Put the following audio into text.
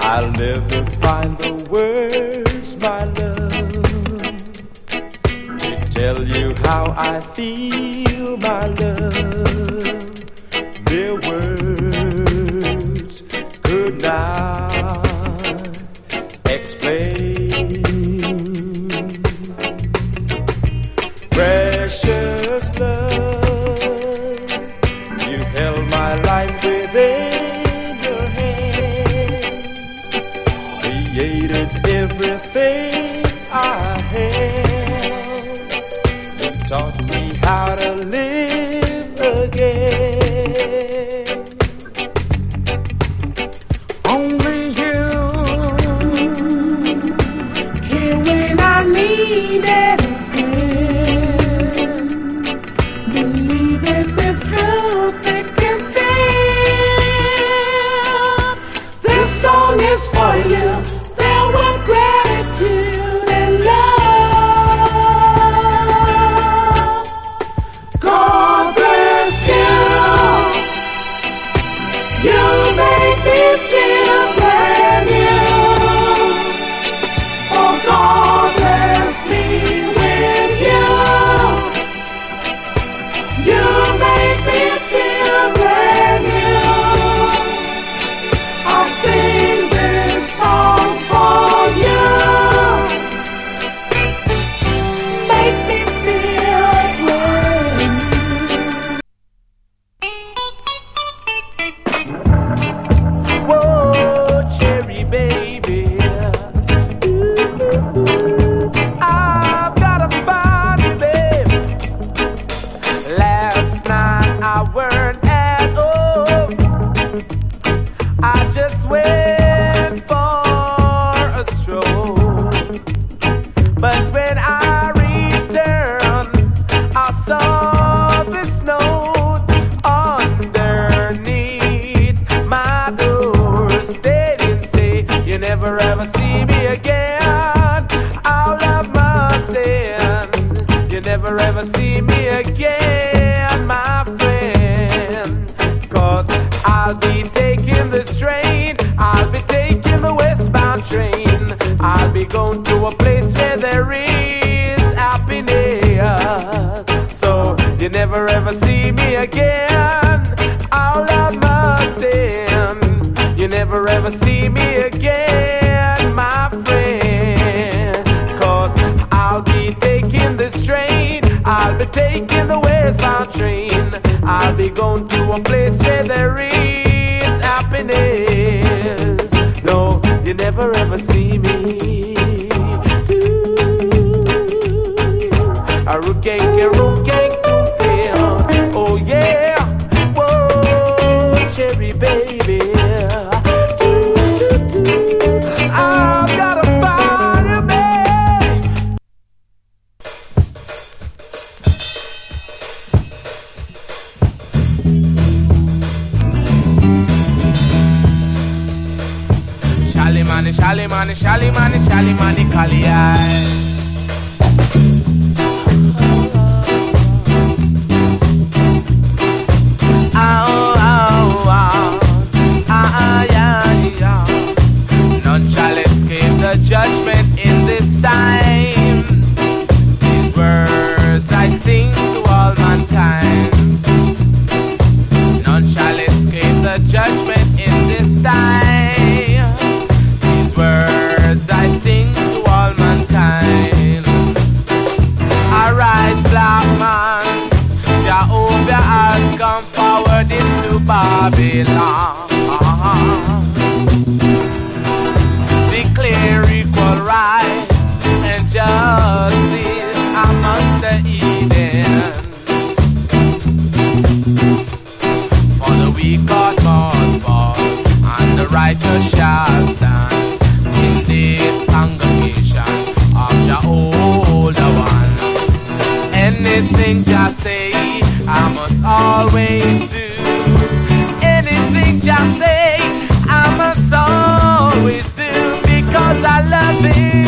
I'll never find the words, my love, to tell you how I feel, my love. Their words could not explain. Precious love, you held my life within your hands, created everything I had. You taught me how to live again. Only you came when I needed a friend, believing me through thick and thin. This song is for you, filled with gratitude and love. God bless you. You make me feel brand new. Oh, God bless me with you. You make me feel brand new. I'll sing this song for you. Make me feel brand new. Whoa, cherry baby, I've got a body, babe. Last night I weren't at home. I just went for a stroll. But when I returned, I saw this note underneath my door stating, say, you never ever see me again. I'll have my sin. You never ever see me again, my friend. 'Cause I'll be taking this train. I'll be taking the westbound train. I'll be going to a place where there is happiness. So you never ever see me again. I'll have my sin. You never ever see me again, my friend. 'Cause I'll be taking this train. I'll be taking the westbound train. I'll be going to a place where there is happiness. No, you never ever see me. A rookie, oh yeah. Whoa, cherry baby, I've got a fire, babe. Shalimani, Shalimani, Shalimani, Shalimani, Kaliyai. None shall escape the judgment in this time. These words I sing to all mankind. None shall escape the judgment in this time. These words I sing to all mankind. Arise, black man, Jehovah has come forward into Babylon. Declare equal rights and justice amongst the Eden. For the weak God must fall, and the righteous shall stand in this congregation of the older one. Anything just say, I must always do. Anything just say, I must always do, because I love him.